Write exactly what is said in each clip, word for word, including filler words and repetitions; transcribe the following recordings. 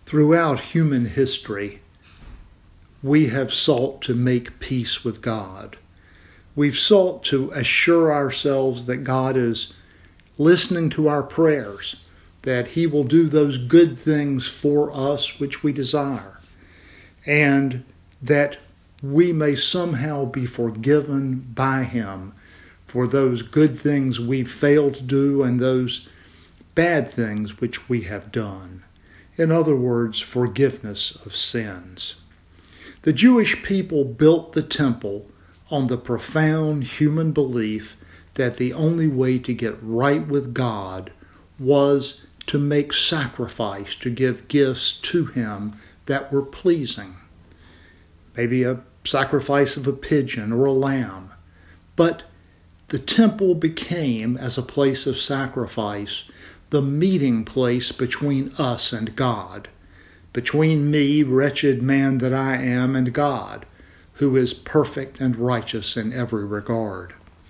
Throughout human history, we have sought to make peace with God. We've sought to assure ourselves that God is listening to our prayers, that He will do those good things for us which we desire, and that we may somehow be forgiven by Him for those good things we've failed to do and those bad things which we have done. In other words, forgiveness of sins. The Jewish people built the temple on the profound human belief that the only way to get right with God was to make sacrifice, to give gifts to Him that were pleasing. Maybe a sacrifice of a pigeon or a lamb. But the temple became, as a place of sacrifice, the meeting place between us and God, between me, wretched man that I am, and God, who is perfect and righteous in every regard.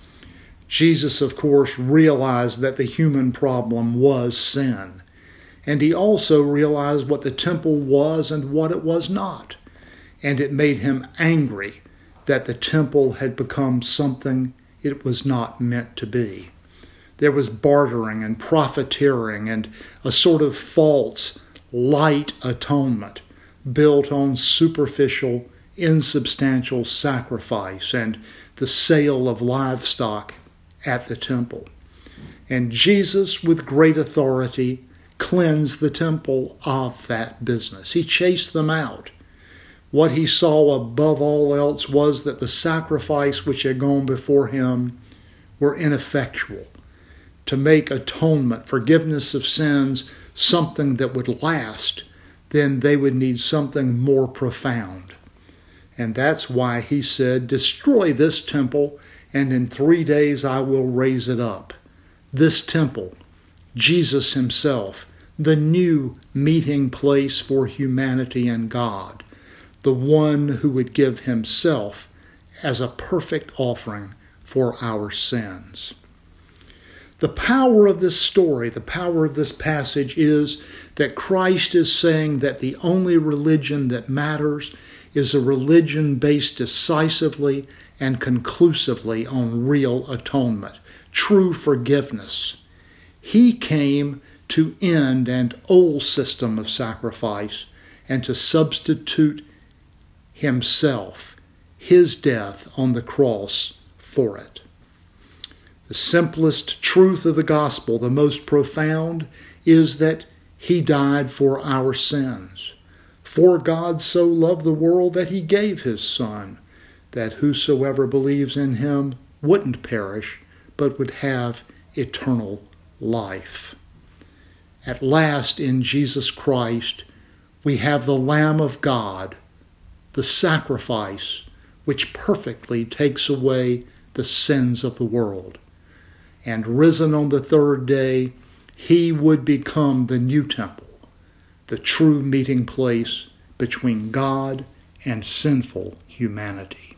Jesus, of course, realized that the human problem was sin, and He also realized what the temple was and what it was not, and it made Him angry that the temple had become something it was not meant to be. There was bartering and profiteering and a sort of false, light atonement built on superficial, insubstantial sacrifice and the sale of livestock at the temple. And Jesus, with great authority, cleansed the temple of that business. He chased them out. What He saw above all else was that the sacrifice which had gone before Him were ineffectual. To make atonement, forgiveness of sins, something that would last, then they would need something more profound. And that's why He said, "Destroy this temple, and in three days I will raise it up." This temple, Jesus Himself, the new meeting place for humanity and God, the one who would give Himself as a perfect offering for our sins. The power of this story, the power of this passage is that Christ is saying that the only religion that matters is a religion based decisively and conclusively on real atonement, true forgiveness. He came to end an old system of sacrifice and to substitute Himself, His death on the cross for it. The simplest truth of the gospel, the most profound, is that He died for our sins. For God so loved the world that He gave His Son, that whosoever believes in Him wouldn't perish, but would have eternal life. At last, in Jesus Christ, we have the Lamb of God, the sacrifice which perfectly takes away the sins of the world. And risen on the third day, He would become the new temple, the true meeting place between God and sinful humanity.